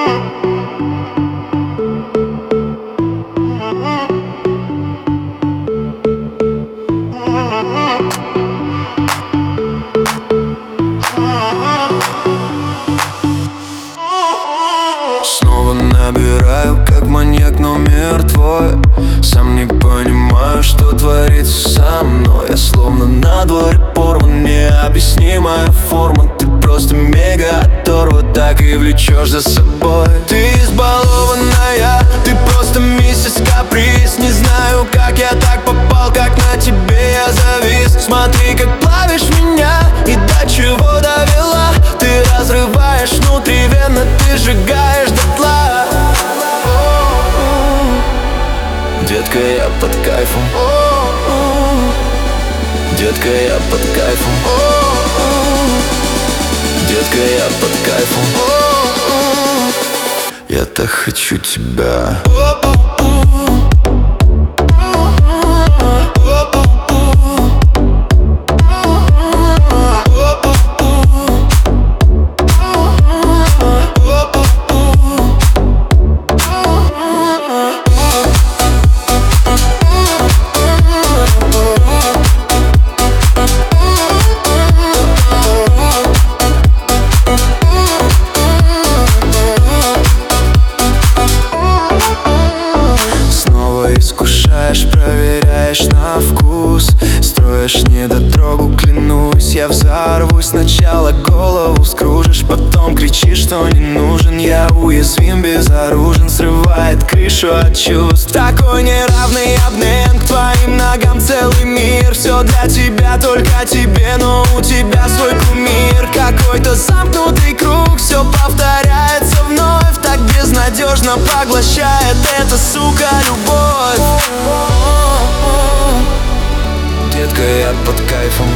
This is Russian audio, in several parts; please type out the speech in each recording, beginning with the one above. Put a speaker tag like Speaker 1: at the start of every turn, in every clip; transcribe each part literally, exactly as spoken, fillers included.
Speaker 1: Снова набираю, как маньяк, номер твой. Сам не понимаю, что творится со мной. Я словно на дворе порван, необъяснимая форма. Ты просто мега оторва, так и влечешь за собой. Ты избалованная, ты просто миссис Каприз. Не знаю, как я так попал, как на тебе я завис. Смотри, как плавишь меня и до чего довела. Ты разрываешь внутривенно, ты сжигаешь дотла. Детка, я под кайфом. Детка, я под кайфом. Детка, я под кайфом. Я так хочу тебя. Искушаешь, проверяешь на вкус. Строишь недотрогу, клянусь, я взорвусь. Сначала голову скружишь, потом кричишь, что не нужен. Я уязвим, безоружен, срывает крышу от чувств. Такой неравный обмен, к твоим ногам целый мир. Все для тебя, только тебе, но у тебя свой кумир. Какой-то замкнутый круг, все повторяется вновь. Так безнадежно поглощает эта, сука, любовь. Детка, я под кайфом.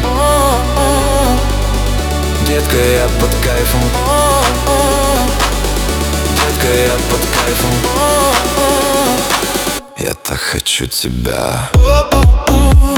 Speaker 1: Детка, я под кайфом. Детка, я под кайфом. Я так хочу тебя.